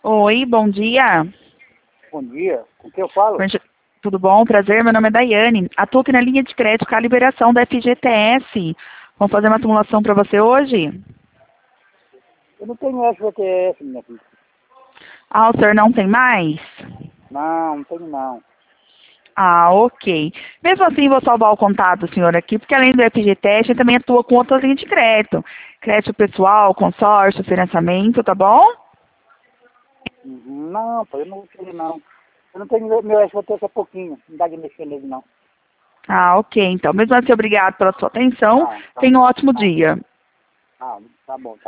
Oi, bom dia. Bom dia. Com quem eu falo? Tudo bom? Prazer, meu nome é Daiane. Atuo aqui na linha de crédito com a liberação da FGTS. Vamos fazer uma simulação para você hoje? Eu não tenho FGTS, minha filha. Ah, o senhor não tem mais? Não tenho não. Ah, ok. Mesmo assim, vou salvar o contato do senhor aqui, porque além do FGTS, ele também atua com outras linhas de crédito. Crédito pessoal, consórcio, financiamento, tá bom? Não, pô, eu não vou querer não. Eu não tenho meu FGTS há pouquinho. Não dá de mexer nele não. Ah, ok. Então, mesmo assim, obrigado pela sua atenção. Ah, tá, Tenha um ótimo tá, dia. tá bom.